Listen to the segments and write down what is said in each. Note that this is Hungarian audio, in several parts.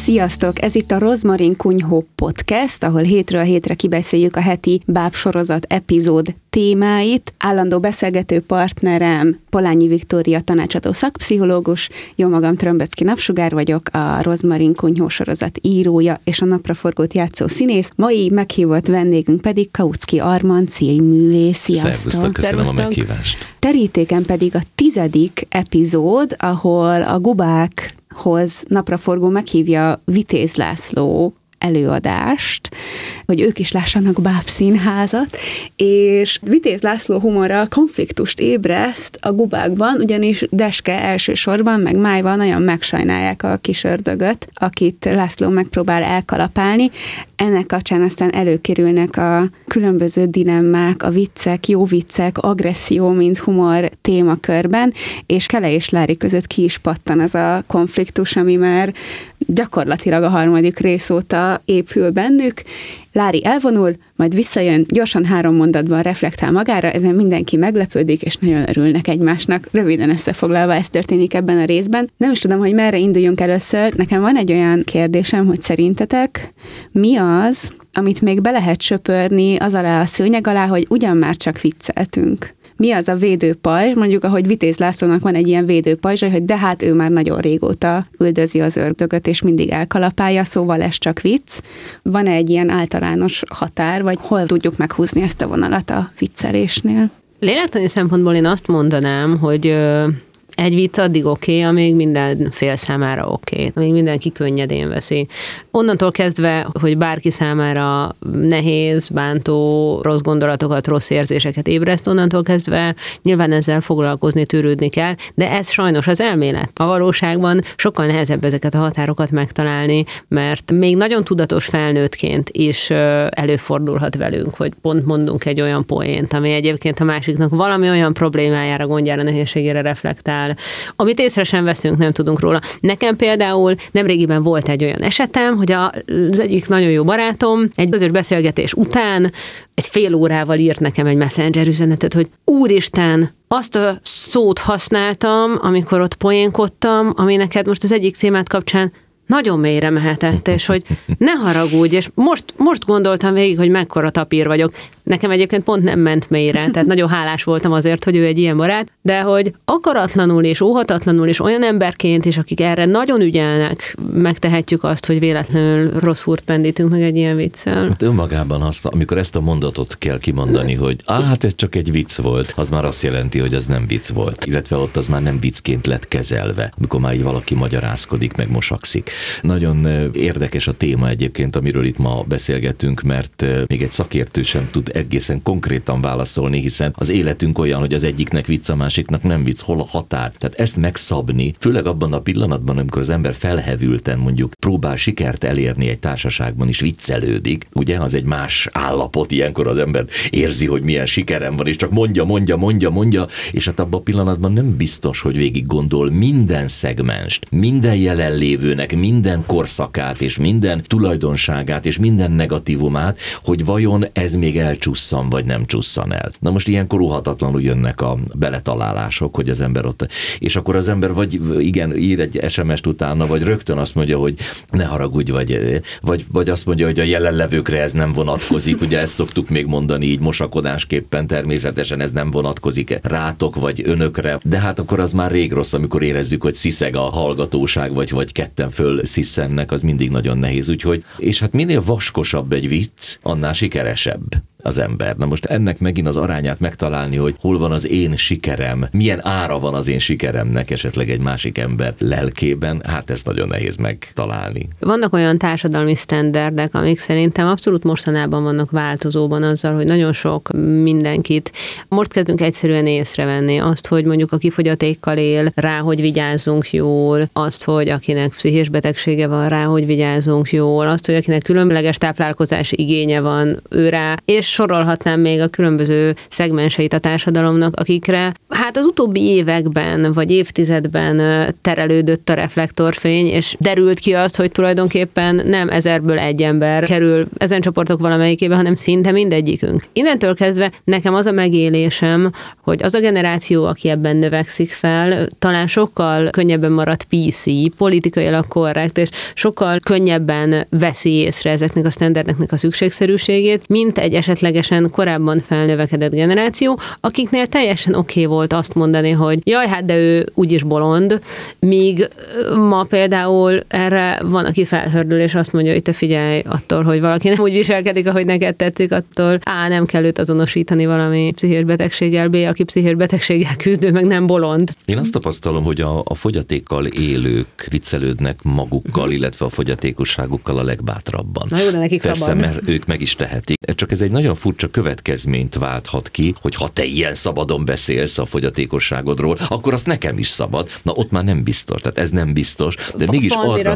Sziasztok! Ez itt a Rozmarin Kunyhó Podcast, ahol hétről hétre kibeszéljük a heti bábsorozat epizód témáit. Állandó beszélgető partnerem Polányi Viktória tanácsadó szakpszichológus, jó magam Trömböcki Napsugár vagyok, a Rozmarin Kunyhó sorozat írója és a napraforgót játszó színész. Mai meghívott vendégünk pedig Kautsky Armand színművész. Sziasztok! Szervusztok, köszönöm a meghívást! Terítéken pedig a 10. epizód, ahol a Gubákhoz napraforgó meghívja Vitéz László előadást, hogy ők is lássanak bábszínházat, és Vitéz László humora konfliktust ébreszt a Gubákban, ugyanis Deske elsősorban, meg Májva nagyon megsajnálják a kis ördögöt, akit László megpróbál elkalapálni. Ennek kapcsán aztán előkerülnek a különböző dilemmák, a viccek, jó viccek, agresszió, mint humor témakörben, és Kele és Lári között ki is pattan az a konfliktus, ami már gyakorlatilag a 3. rész óta épül bennük. Lári elvonul, majd visszajön, gyorsan 3 mondatban reflektál magára, ezen mindenki meglepődik, és nagyon örülnek egymásnak. Röviden összefoglalva ez történik ebben a részben. Nem is tudom, hogy merre induljunk először. Nekem van egy olyan kérdésem, hogy szerintetek mi az, amit még be lehet söpörni az alá a szőnyeg alá, hogy ugyan már csak vicceltünk. Mi az a védőpajzs, mondjuk ahogy Vitéz Lászlónak van egy ilyen védőpajzsa, hogy de hát ő már nagyon régóta üldözi az ördögöt, és mindig elkalapálja, szóval ez csak vicc. Van-e egy ilyen általános határ, vagy hol tudjuk meghúzni ezt a vonalat a viccelésnél? Lélektani szempontból én azt mondanám, hogy egy vicc addig oké, amíg minden fél számára oké, amíg mindenki könnyedén veszi. Onnantól kezdve, hogy bárki számára nehéz, bántó, rossz gondolatokat, rossz érzéseket ébreszt, onnantól kezdve nyilván ezzel foglalkozni, törődni kell, de ez sajnos az elmélet. A valóságban sokkal nehezebb ezeket a határokat megtalálni, mert még nagyon tudatos felnőttként is előfordulhat velünk, hogy pont mondunk egy olyan poént, ami egyébként a másiknak valami olyan problémájára, gondjára, nehézségére reflektál, amit észre sem veszünk, nem tudunk róla. Nekem például nemrégiben volt egy olyan esetem, hogy az egyik nagyon jó barátom egy közös beszélgetés után egy fél órával írt nekem egy messenger üzenetet, hogy úristen, azt a szót használtam, amikor ott poénkodtam, ami neked most az egyik témát kapcsán nagyon mélyre mehetett, és hogy ne haragudj, és most gondoltam végig, hogy mekkora tapír vagyok. Nekem egyébként pont nem ment mélyre, tehát nagyon hálás voltam azért, hogy ő egy ilyen barát, de hogy akaratlanul és óhatatlanul és olyan emberként is, akik erre nagyon ügyelnek, megtehetjük azt, hogy véletlenül rossz húrt pendítünk meg egy ilyen viccel. Hát önmagában amikor ezt a mondatot kell kimondani, hogy hát ez csak egy vicc volt, az már azt jelenti, hogy az nem vicc volt. Illetve ott az már nem viccként lett kezelve, amikor már így valaki magyarázkodik, meg mosakszik. Nagyon érdekes a téma egyébként, amiről itt ma beszélgetünk, mert még egy szakértő sem tud egészen konkrétan válaszolni, hiszen az életünk olyan, hogy az egyiknek vicc, a másiknak nem vicc, hol a határ. Tehát ezt megszabni, főleg abban a pillanatban, amikor az ember felhevülten mondjuk próbál sikert elérni egy társaságban is viccelődik, ugye, az egy más állapot, ilyenkor az ember érzi, hogy milyen sikerem van, és csak mondja, és hát abban a pillanatban nem biztos, hogy végig gondol minden szegmenst, minden jelenlévőnek, minden korszakát, és minden tulajdonságát, és minden negatívumát, hogy vajon ez még elcsusszan, vagy nem csusszan el. Na most ilyenkor óhatatlanul jönnek a beletalálások, hogy az ember ott, és akkor az ember vagy igen, ír egy SMS-t utána, vagy rögtön azt mondja, hogy ne haragudj, vagy azt mondja, hogy a jelenlevőkre ez nem vonatkozik, ugye ezt szoktuk még mondani így mosakodásképpen, természetesen ez nem vonatkozik rátok, vagy önökre, de hát akkor az már rég rossz, amikor érezzük, hogy sziszeg a hallgatóság, vagy ketten föl sziszennek, az mindig nagyon nehéz, úgyhogy, és hát minél vaskosabb egy vicc, annál sikeresebb az ember. Na most ennek megint az arányát megtalálni, hogy hol van az én sikerem, milyen ára van az én sikeremnek esetleg egy másik ember lelkében, hát ezt nagyon nehéz megtalálni. Vannak olyan társadalmi sztenderdek, amik szerintem abszolút mostanában vannak változóban azzal, hogy nagyon sok mindenkit. Most kezdünk egyszerűen észrevenni azt, hogy mondjuk aki fogyatékkal él, rá, hogy vigyázzunk jól, azt, hogy akinek pszichés betegsége van, rá, hogy vigyázzunk jól, azt, hogy akinek különleges táplálkozási igénye van, ő rá, és sorolhatnám még a különböző szegmenseit a társadalomnak, akikre hát az utóbbi években vagy évtizedben terelődött a reflektorfény, és derült ki azt, hogy tulajdonképpen nem 1000-ből egy ember kerül ezen csoportok valamelyikébe, hanem szinte mindegyikünk. Innentől kezdve nekem az a megélésem, hogy az a generáció, aki ebben növekszik fel, talán sokkal könnyebben marad PC, politikailag korrekt, és sokkal könnyebben veszi észre ezeknek a sztenderdeknek a szükségszerűségét, mint egy esetlegesen korábban felnövekedett generáció, akiknél teljesen oké volt azt mondani, hogy jaj, hát de ő úgyis bolond, míg ma például erre van, aki felhördül, és azt mondja, hogy te figyelj attól, hogy valaki nem úgy viselkedik, ahogy neked tetszik, attól A, nem kell őt azonosítani valami pszichés betegséggel, B, aki pszichés betegséggel küzdő, meg nem bolond. Én azt tapasztalom, hogy a fogyatékkal élők viccelődnek magukkal, illetve a fogyatékosságukkal a legbátrabban. Na jó, de nekik persze, szabad. mert ők meg is tehetik. Csak ez egy nagyon furcsa következményt válthat ki, hogy ha te ilyen szabadon beszélsz a fogyatékosságodról, akkor azt nekem is szabad. Na ott már nem biztos, tehát ez nem biztos, de mégis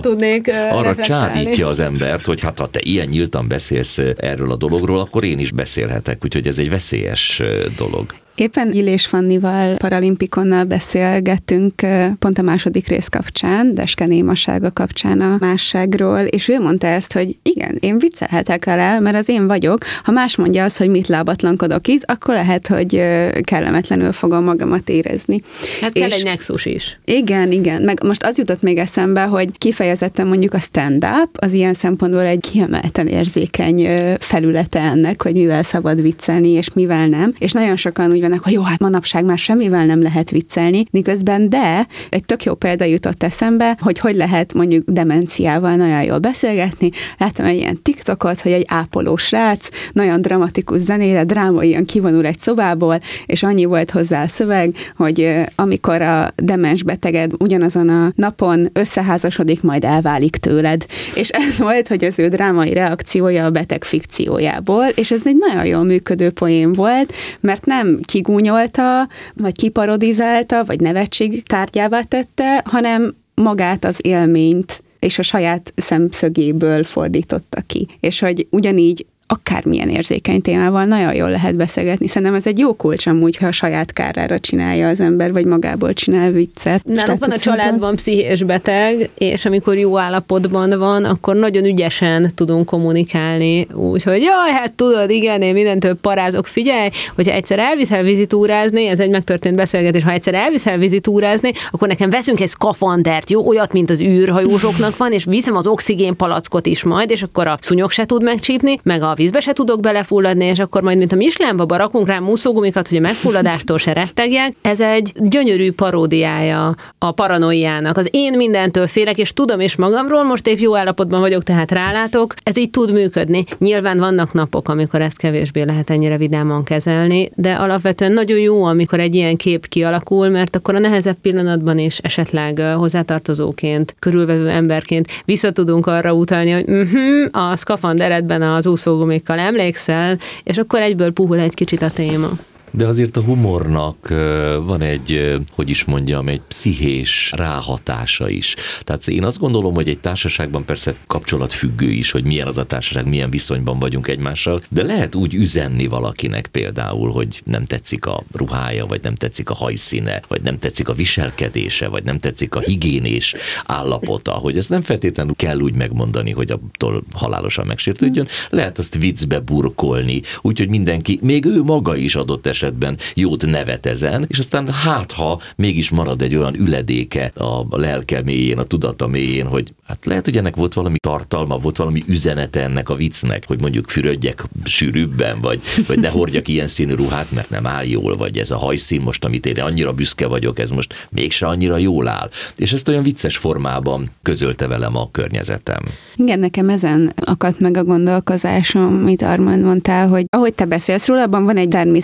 arra csábítja az embert, hogy hát ha te ilyen nyíltan beszélsz erről a dologról, akkor én is beszélhetek, úgyhogy ez egy veszélyes dolog. Éppen Illés Fannival, paralimpikonnal beszélgettünk pont a második rész kapcsán, Deske némasága kapcsán a másságról, és ő mondta ezt, hogy igen, én viccelhetek el, mert az én vagyok. Ha más mondja azt, hogy mit lábatlankodok itt, akkor lehet, hogy kellemetlenül fogom magamat érezni. Hát kell egy nexus is. Igen. Meg most az jutott még eszembe, hogy kifejezetten mondjuk a stand-up, az ilyen szempontból egy kiemelten érzékeny felülete ennek, hogy mivel szabad viccelni, és mivel nem. És nagyon sokan úgy hogy jó, hát manapság már semmivel nem lehet viccelni, miközben de egy tök jó példa jutott eszembe, hogy lehet mondjuk demenciával nagyon jól beszélgetni. Láttam egy ilyen TikTokot, hogy egy ápolós srác nagyon dramatikus zenére, drámaian kivonul egy szobából, és annyi volt hozzá a szöveg, hogy amikor a demens beteged ugyanazon a napon összeházasodik, majd elválik tőled. És ez volt, hogy az ő drámai reakciója a beteg fikciójából, és ez egy nagyon jól működő poén volt, mert nem kigúnyolta, vagy kiparodizálta, vagy nevetség tárgyává tette, hanem magát az élményt és a saját szemszögéből fordította ki. És hogy ugyanígy akármilyen érzékeny témával nagyon jól lehet beszélgetni. Szerintem ez egy jó kulcs amúgy, ha a saját kárára csinálja az ember, vagy magából csinál viccet. Nálunk van a családban pszichés beteg, és amikor jó állapotban van, akkor nagyon ügyesen tudunk kommunikálni. Úgyhogy jaj, hát tudod, igen, én mindentől parázok. Figyelj, hogyha egyszer elviszel vizitúrázni, ez egy megtörtént beszélgetés, ha egyszer elviszel vizitúrázni, akkor nekem veszünk egy szkafandert, jó, olyat, mint az űrhajósoknak van, és viszem az oxigénpalackot is majd, és akkor a szúnyog se tud megcsípni, meg a vízbe se tudok belefulladni, és akkor majd, mint a Michelinba rakunk rá muszógumikat, hogy a megfulladástól se rettegjek. Ez egy gyönyörű paródiája a paranoiának. Az én mindentől félek, és tudom is magamról, most épp jó állapotban vagyok, tehát rálátok. Ez így tud működni. Nyilván vannak napok, amikor ezt kevésbé lehet ennyire vidáman kezelni, de alapvetően nagyon jó, amikor egy ilyen kép kialakul, mert akkor a nehezebb pillanatban is esetleg hozzátartozóként, körülvevő emberként vissza tudunk arra utalni, hogy a szkafanderedben az úszógumikkal emlékszel, és akkor egyből puhul egy kicsit a téma. De azért a humornak van egy, hogy is mondjam, egy pszichés ráhatása is. Tehát én azt gondolom, hogy egy társaságban persze kapcsolatfüggő is, hogy milyen az a társaság, milyen viszonyban vagyunk egymással, de lehet úgy üzenni valakinek például, hogy nem tetszik a ruhája, vagy nem tetszik a hajszíne, vagy nem tetszik a viselkedése, vagy nem tetszik a higiénés állapota, hogy ezt nem feltétlenül kell úgy megmondani, hogy attól halálosan megsértődjön. Lehet azt viccbe burkolni, úgyhogy mindenki, még ő maga is adott esetben jót nevet ezen, és aztán ha mégis marad egy olyan üledéke a lelke mélyén, a tudata mélyén, hogy hát lehet, hogy ennek volt valami tartalma, volt valami üzenete ennek a viccnek, hogy mondjuk fürödjek sűrűbben, vagy ne hordjak ilyen színű ruhát, mert nem áll jól, vagy ez a hajszín most, amit én annyira büszke vagyok, ez most mégse annyira jól áll. És ezt olyan vicces formában közölte velem a környezetem. Igen, nekem ezen akadt meg a gondolkozásom, amit Armand mondtál, hogy ahogy te beszélsz róla, abban van egy természetes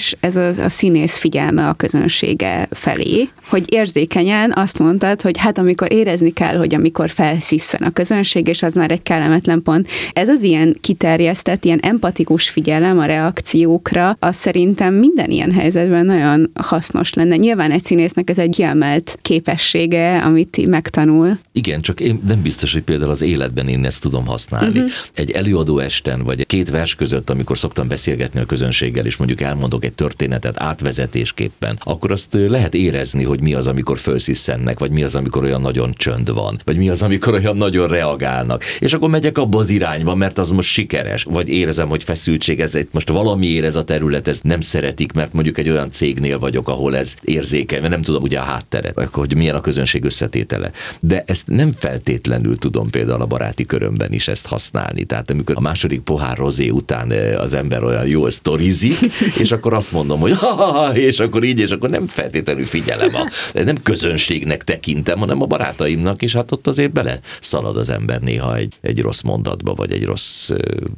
és ez a színész figyelme a közönsége felé, hogy érzékenyen azt mondtad, hogy hát amikor érezni kell, hogy amikor felszisszen a közönség, és az már egy kellemetlen pont. Ez az ilyen kiterjesztett, ilyen empatikus figyelem a reakciókra, az szerintem minden ilyen helyzetben nagyon hasznos lenne. Nyilván egy színésznek ez egy kiemelt képessége, amit megtanul. Igen, csak én nem biztos, hogy például az életben én ezt tudom használni. Egy előadó esten, vagy két vers között, amikor szoktam beszélgetni a közönséggel, és mondjuk elmondok egy történetet átvezetésképpen, akkor azt lehet érezni, hogy mi az, amikor fölszisszennek, vagy mi az, amikor olyan nagyon csönd van, vagy mi az, amikor olyan nagyon reagálnak. És akkor megyek abba az irányba, mert az most sikeres, vagy érezem, hogy feszültség, ez most valamiért ez a terület, ez nem szeretik, mert mondjuk egy olyan cégnél vagyok, ahol ez érzékeny, mert nem tudom ugye a hátteret, hogy milyen a közönség összetétele. De ezt nem feltétlenül tudom például a baráti körömben is ezt használni. Tehát amikor a második pohár rozé után az ember olyan jól sztorizik, és akkor azt mondom, hogy és akkor így, és akkor nem feltétlenül figyelem, nem közönségnek tekintem, hanem a barátaimnak, és hát ott azért bele szalad az ember néha egy rossz mondatba, vagy egy rossz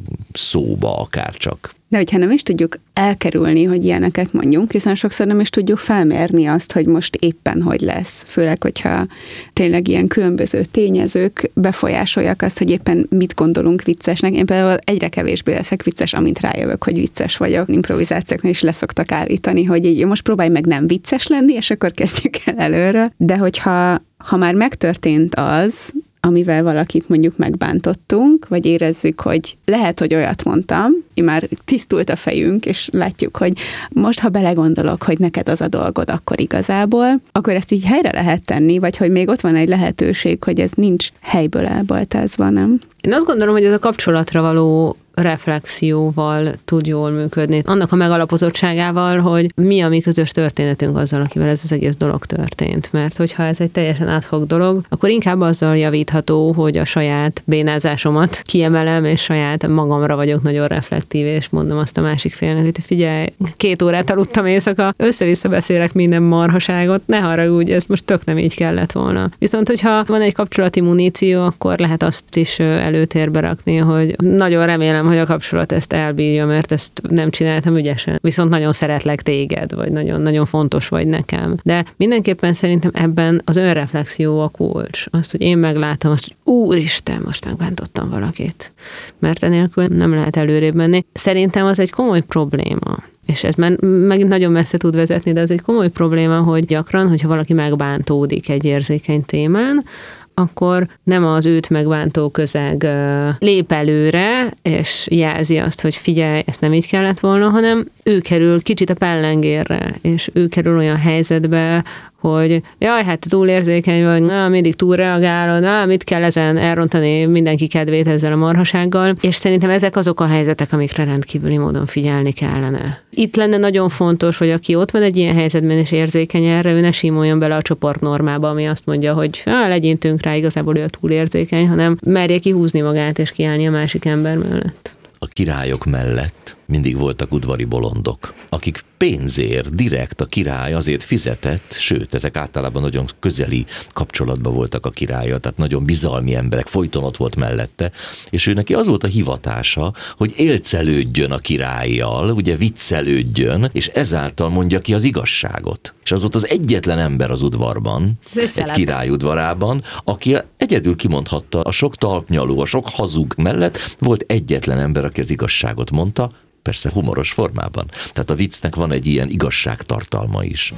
szóba akár csak. De hogyha nem is tudjuk elkerülni, hogy ilyeneket mondjunk, hiszen sokszor nem is tudjuk felmérni azt, hogy most éppen hogy lesz. Főleg, hogyha tényleg ilyen különböző tényezők befolyásolják azt, hogy éppen mit gondolunk viccesnek. Én például egyre kevésbé leszek vicces, amint rájövök, hogy vicces vagyok. Improvizációknál is leszoktak állítani, hogy így most próbálj meg nem vicces lenni, és akkor kezdjük el előre. De hogyha már megtörtént az, amivel valakit mondjuk megbántottunk, vagy érezzük, hogy lehet, hogy olyat mondtam, már tisztult a fejünk, és látjuk, hogy most, ha belegondolok, hogy neked az a dolgod, akkor igazából, akkor ezt így helyre lehet tenni, vagy hogy még ott van egy lehetőség, hogy ez nincs helyből elbaltázva, nem? Én azt gondolom, hogy ez a kapcsolatra való reflexióval tud jól működni. Annak a megalapozottságával, hogy mi a mi közös történetünk azzal, akivel ez az egész dolog történt. Mert hogyha ez egy teljesen ad-hoc dolog, akkor inkább azzal javítható, hogy a saját bénázásomat kiemelem, és saját magamra vagyok nagyon reflektív, és mondom azt a másik félnek, hogy figyelj, 2 órát aludtam éjszaka, össze-vissza beszélek minden marhaságot, ne haragudj, ez most tök nem így kellett volna. Viszont, hogyha van egy kapcsolati muníció, akkor lehet azt is előtérbe rakni, hogy nagyon remélem, hogy a kapcsolat ezt elbírja, mert ezt nem csináltam ügyesen. Viszont nagyon szeretlek téged, vagy nagyon-nagyon fontos vagy nekem. De mindenképpen szerintem ebben az önreflexió a kulcs. Azt, hogy én meglátom, azt, hogy úristen, most megbántottam valakit. Mert enélkül nem lehet előrébb menni. Szerintem az egy komoly probléma. És ez már megint nagyon messze tud vezetni, de ez egy komoly probléma, hogy gyakran, hogyha valaki megbántódik egy érzékeny témán, akkor nem az őt megbántó közeg lép előre, és jelzi azt, hogy figyelj, ezt nem így kellett volna, hanem ő kerül kicsit a pellengérre, és ő kerül olyan helyzetbe, hogy jaj, hát túlérzékeny vagy, mindig túlreagálod, mit kell ezen elrontani mindenki kedvét ezzel a marhasággal, és szerintem ezek azok a helyzetek, amikre rendkívüli módon figyelni kellene. Itt lenne nagyon fontos, hogy aki ott van egy ilyen helyzetben és érzékeny erre, ő ne simuljon bele a csoportnormába, ami azt mondja, hogy legyintünk rá, igazából ő a túlérzékeny, hanem merje kihúzni magát és kiállni a másik ember mellett. A királyok mellett mindig voltak udvari bolondok, akik pénzért direkt a király azért fizetett, sőt, ezek általában nagyon közeli kapcsolatban voltak a királlyal, tehát nagyon bizalmi emberek, folyton ott volt mellette, és ő neki az volt a hivatása, hogy élcelődjön a királlyal, ugye viccelődjön, és ezáltal mondja ki az igazságot. És az volt az egyetlen ember az udvarban, egy király udvarában, aki egyedül kimondhatta a sok talpnyaló, a sok hazug mellett, volt egyetlen ember, aki az igazságot mondta, persze humoros formában. Tehát a viccnek van egy ilyen igazságtartalma is.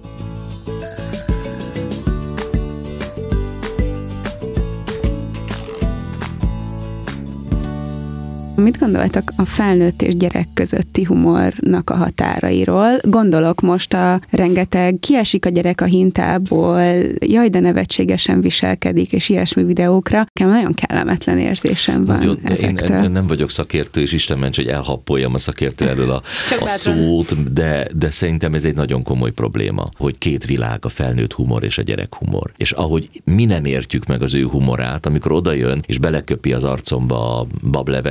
Mit gondoltak a felnőtt és gyerek közötti humornak a határairól? Gondolok most a rengeteg kiesik a gyerek a hintából, jaj, de nevetségesen viselkedik, és ilyesmi videókra. Nekem nagyon kellemetlen érzésem van nagyon, ezektől. Én nem vagyok szakértő, és Isten ments, hogy elhappoljam a szakértő elől a szót, de szerintem ez egy nagyon komoly probléma, hogy két világ, a felnőtt humor és a gyerek humor. És ahogy mi nem értjük meg az ő humorát, amikor odajön, és beleköpi az arcomba a bablevest, és azt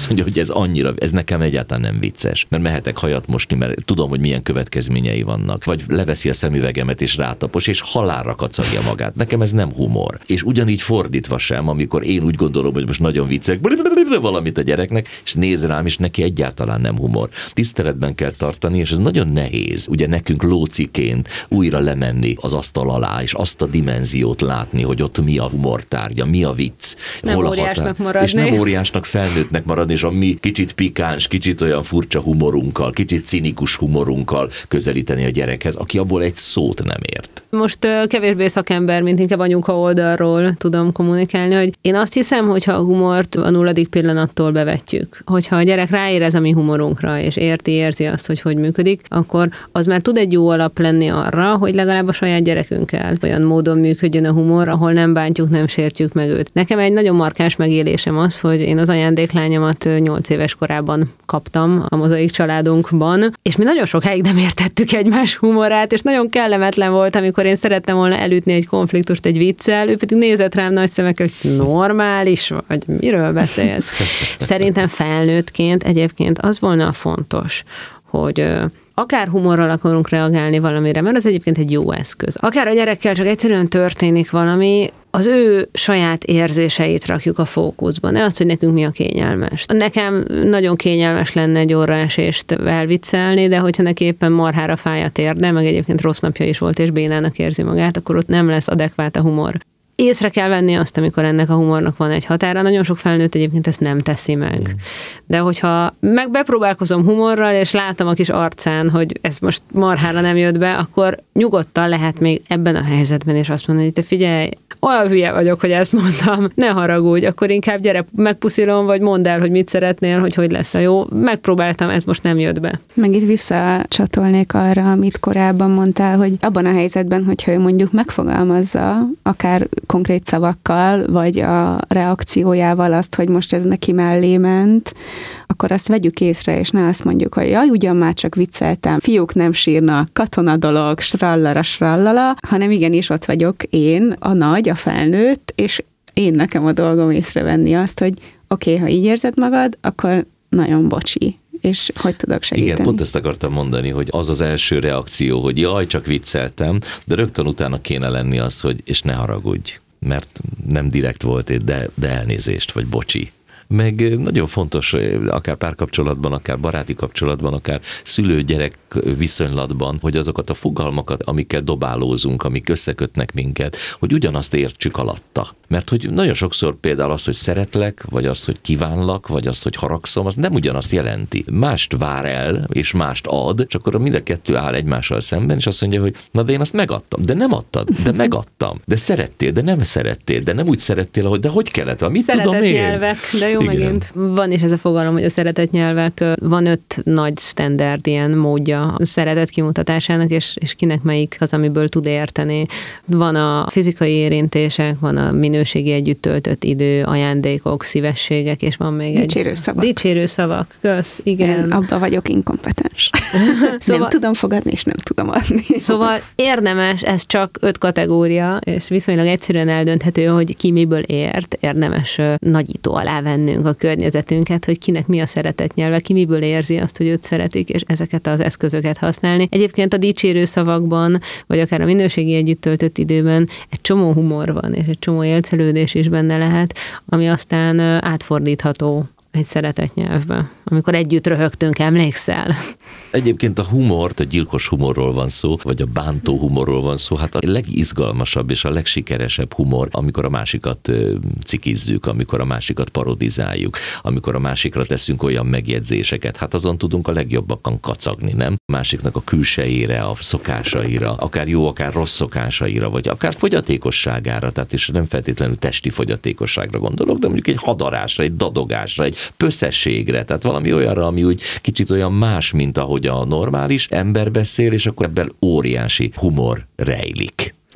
azt mondja, hogy ez nekem egyáltalán nem vicces, mert mehetek hajat mosni, mert tudom, hogy milyen következményei vannak. Vagy leveszi a szemüvegemet és rátapos, és halálra kacagja magát. Nekem ez nem humor. És ugyanígy fordítva sem, amikor én úgy gondolom, hogy most nagyon viccek valamit a gyereknek, és néz rám, és neki egyáltalán nem humor. Tiszteletben kell tartani, és ez nagyon nehéz. Ugye nekünk lóciként újra lemenni az asztal alá, és azt a dimenziót látni, hogy ott mi a humortárgya, mi a vicc. Nem óriásnak maradni. És nem óriásnak, felnőttnek maradni, és a mi kicsit pikáns, kicsit olyan furcsa humorunkkal, kicsit cinikus humorunkkal közelíteni a gyerekhez, aki abból egy szót nem ért. Most kevésbé szakember, mint inkább anyuka oldalról tudom kommunikálni, hogy én azt hiszem, hogyha a humort a 0. pillanattól bevetjük, hogyha a gyerek ráérez a mi humorunkra, és érzi azt, hogy működik, akkor az már tud egy jó alap lenni arra, hogy legalább a saját gyerekünkkel olyan módon működjön a humor, ahol nem bántjuk, nem sértjük meg őt. Nekem egy nagyon markáns megélésem az, hogy én az ajándéklányomat 8 éves korában kaptam a Mozaik családunkban, és mi nagyon sokáig nem értettük egymás humorát, és nagyon kellemetlen volt, amikor én szerettem volna elütni egy konfliktust egy viccel, ő pedig nézett rám nagy szemekkel, hogy normális vagy, miről beszélsz? Szerintem felnőttként egyébként az volna fontos, hogy akár humorral akarunk reagálni valamire, mert az egyébként egy jó eszköz. Akár a gyerekkel csak egyszerűen történik valami, az ő saját érzéseit rakjuk a fókuszban, ne azt, hogy nekünk mi a kényelmes. Nekem nagyon kényelmes lenne egy orraesést elviccelni, de hogyha neki éppen marhára fáj a térde, meg egyébként rossz napja is volt, és bénának érzi magát, akkor ott nem lesz adekvát a humor. Észre kell venni azt, amikor ennek a humornak van egy határa. Nagyon sok felnőtt egyébként ezt nem teszi meg. De hogyha bepróbálkozom humorral, és látom a kis arcán, hogy ez most marhára nem jött be, akkor nyugodtan lehet még ebben a helyzetben is azt mondani, hogy te figyelj, olyan hülye vagyok, hogy ezt mondtam, ne haragudj, akkor inkább gyere, megpuszilom, vagy mondd el, hogy mit szeretnél, hogy lesz a jó. Megpróbáltam, ez most nem jött be. Meg itt visszacsatolnék arra, amit korábban mondtál, hogy abban a helyzetben, hogyha ő mondjuk megfogalmazza, akár konkrét szavakkal, vagy a reakciójával azt, hogy most ez neki mellé ment, akkor azt vegyük észre, és ne azt mondjuk, hogy jaj, ugyan már csak vicceltem, fiúk nem sírnak, katona dolog, srallala, hanem igenis ott vagyok én, a nagy, a felnőtt, és én nekem a dolgom észrevenni azt, hogy oké, ha így érzed magad, akkor nagyon bocsi. És hogy tudok segíteni? Igen, pont ezt akartam mondani, hogy az az első reakció, hogy jaj, csak vicceltem, de rögtön utána kéne lenni az, hogy és ne haragudj, mert nem direkt volt, de elnézést, vagy bocsi. Meg nagyon fontos, akár párkapcsolatban, akár baráti kapcsolatban, akár szülő-gyerek viszonylatban, hogy azokat a fogalmakat, amikkel dobálózunk, amik összekötnek minket, hogy ugyanazt értsük alatta. Mert hogy nagyon sokszor például az, hogy szeretlek, vagy az, hogy kívánlak, vagy az, hogy haragszom, az nem ugyanazt jelenti. Mást vár el, és mást ad, csak akkor mind a kettő áll egymással szemben, és azt mondja, hogy na de én azt megadtam, de nem adtad, de megadtam, de szerettél, de nem szerettél, de nem úgy szerettél, ahogy, de hogy kellett, mit tudom én? Nyelvek, de jó, megint. Van is ez a fogalom, hogy a szeretett nyelvek, van 5 nagy standard ilyen módja a szeretet kimutatásának, és kinek melyik az, amiből tud érteni. Van a fizikai érintések, van a minőségi együtt töltött idő, ajándékok, szívességek, és van még Dicsérő szavak. Kösz, igen. Én abba vagyok inkompetens. Szóval, nem tudom fogadni, és nem tudom adni. Szóval érdemes, ez csak 5 kategória, és viszonylag egyszerűen eldönthető, hogy ki miből ért, érdemes nagyító alá vennünk a környezetünket, hogy kinek mi a szeretett nyelve, ki miből érzi azt, hogy őt szeretik, és ezeket az eszközöket használni. Egyébként a dicsérő szavakban, vagy akár a minőségi együtt töltött időben egy csomó humor van, és egy csomó élcelődés is benne lehet, ami aztán átfordítható egy szeretett nyelvbe. Amikor együtt röhögtünk, emlékszel? Egyébként a humort, a gyilkos humorról van szó, vagy a bántó humorról van szó, hát a legizgalmasabb és a legsikeresebb humor, amikor a másikat cikizzük, amikor a másikat parodizáljuk, amikor a másikra teszünk olyan megjegyzéseket, hát azon tudunk a legjobbakan kacagni, nem? A másiknak a külsejére, a szokásaira, akár jó, akár rossz szokásaira, vagy akár fogyatékosságára, tehát és nem feltétlenül testi fogyatékosságra gondolok, de mondjuk egy hadarásra, egy dadogásra, egy pösszességre, tehát valami olyanra, ami úgy kicsit olyan más, mint ahogy a normális ember beszél, és akkor ebben óriási humor rejlik.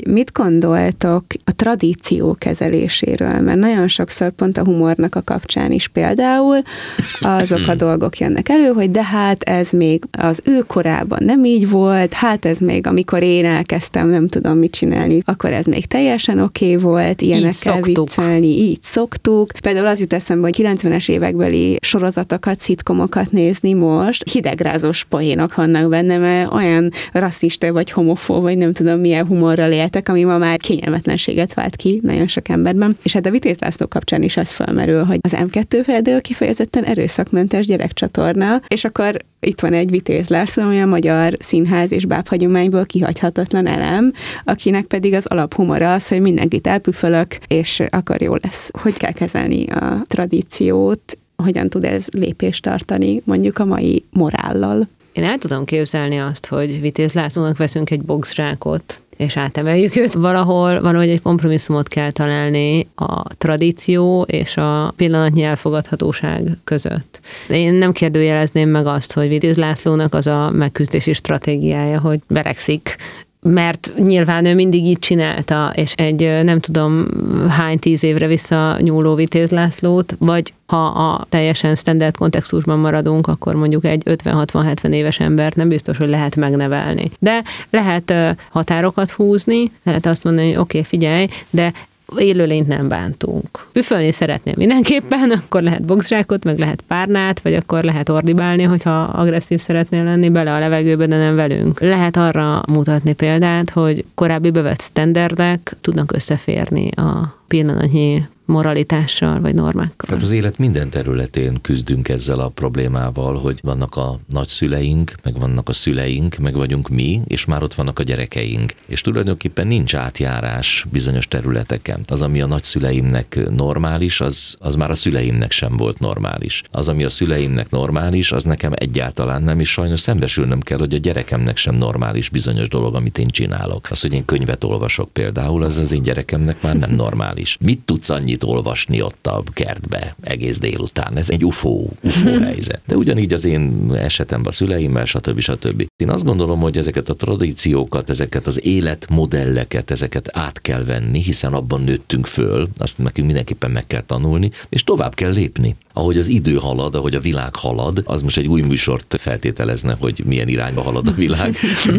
mit gondoltok a tradíció kezeléséről, mert nagyon sokszor pont a humornak a kapcsán is például azok a dolgok jönnek elő, hogy de hát ez még az ő korában nem így volt, hát ez még amikor én elkezdtem nem tudom mit csinálni, akkor ez még teljesen oké volt, ilyenekkel viccelni, így szoktuk. Például az jut eszembe, hogy 90-es évekbeli sorozatokat, szitkomokat nézni most, hidegrázós poénok vannak benne, mert olyan rasszista vagy homofób, vagy nem tudom milyen humorral éltek, ami ma már kényelmetlenséget vált ki nagyon sok emberben. És hát a Vitéz László kapcsán is az felmerül, hogy az M2 például kifejezetten erőszakmentes gyerekcsatorna, és akkor itt van egy Vitéz László, ami a magyar színház és bábhagyományból kihagyhatatlan elem, akinek pedig az alaphumora az, hogy mindenkit elpüfölök, és akkor jó lesz. Hogy kell kezelni a tradíciót, hogyan tud ez lépést tartani mondjuk a mai morállal? Én el tudom képzelni azt, hogy Vitéz Lászlónak veszünk egy boxzsákot, és átemeljük őt. Valahogy egy kompromisszumot kell találni a tradíció és a pillanatnyi elfogadhatóság között. Én nem kérdőjelezném meg azt, hogy Vitéz Lászlónak az a megküzdési stratégiája, hogy verekszik, mert nyilván ő mindig így csinálta, és egy nem tudom hány 10 évre visszanyúló Vitéz Lászlót, vagy ha a teljesen standard kontextusban maradunk, akkor mondjuk egy 50-60-70 éves embert nem biztos, hogy lehet megnevelni. De lehet határokat húzni, lehet azt mondani, hogy oké, figyelj, de élőlényt nem bántunk. Üfölni szeretném mindenképpen, akkor lehet boxzsákot, meg lehet párnát, vagy akkor lehet ordibálni, hogyha agresszív szeretnél lenni bele a levegőbe, de nem velünk. Lehet arra mutatni példát, hogy korábbi bevett sztenderdek tudnak összeférni a pillanatnyi moralitással, vagy normákkal. Tehát az élet minden területén küzdünk ezzel a problémával, hogy vannak a nagyszüleink, meg vannak a szüleink, meg vagyunk mi, és már ott vannak a gyerekeink. És tulajdonképpen nincs átjárás bizonyos területeken. Az, ami a nagyszüleimnek normális, az már a szüleimnek sem volt normális. Az, ami a szüleimnek normális, az nekem egyáltalán nem, és sajnos szembesülnöm kell, hogy a gyerekemnek sem normális bizonyos dolog, amit én csinálok. Az, hogy én könyvet olvasok például, az én gyerekemnek már nem normális. Mit tudsz annyit olvasni ott a kertbe egész délután? Ez egy UFO helyzet. De ugyanígy az én esetemben a szüleimmel, stb. Én azt gondolom, hogy ezeket a tradíciókat, ezeket az életmodelleket, ezeket át kell venni, hiszen abban nőttünk föl, azt nekünk mindenképpen meg kell tanulni, és tovább kell lépni. Ahogy az idő halad, ahogy a világ halad, az most egy új műsort feltételezne, hogy milyen irányba halad a világ,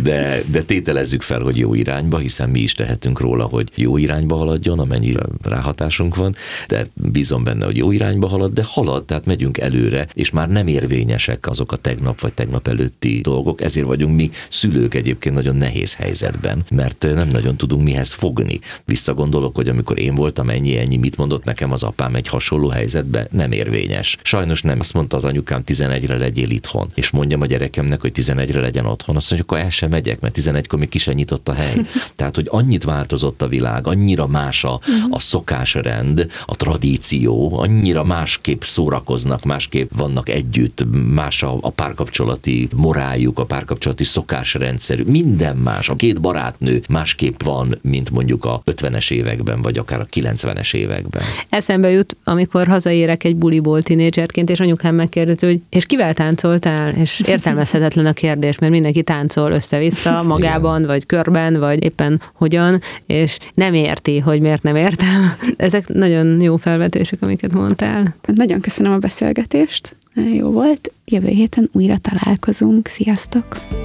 de tételezzük fel, hogy jó irányba, hiszen mi is tehetünk róla, hogy jó irányba haladjon, amennyire ráhatásunk van, de bízom benne, hogy jó irányba halad, tehát megyünk előre, és már nem érvényesek azok a tegnap vagy tegnap előtti dolgok, ezért vagyunk mi szülők egyébként nagyon nehéz helyzetben, mert nem nagyon tudunk mihez fogni. Visszagondolok, hogy amikor én voltam ennyi, mit mondott nekem az apám egy hasonló helyzetben, nem érvényes. Sajnos nem. Azt mondta az anyukám, 11-re legyél itthon. És mondjam a gyerekemnek, hogy 11-re legyen otthon, azt mondja, akkor el sem megyek, mert 11-kor még ki sem nyitott a hely. Tehát, hogy annyit változott a világ, annyira más a szokásrend, a tradíció, annyira másképp szórakoznak, másképp vannak együtt, más a párkapcsolati moráljuk, a párkapcsolati szokásrendszerű, minden más. A két barátnő másképp van, mint mondjuk a 50-es években, vagy akár a 90-es években. Eszembe jut, amikor hazaérek egy buliból tínédzserként, és anyukám megkérdezi, hogy és kivel táncoltál? És értelmezhetetlen a kérdés, mert mindenki táncol össze-vissza magában, igen, vagy körben, vagy éppen hogyan, és nem érti, hogy miért nem értem. Ezek nagyon jó felvetések, amiket mondtál. Nagyon köszönöm a beszélgetést, jó volt. Jövő héten újra találkozunk. Sziasztok!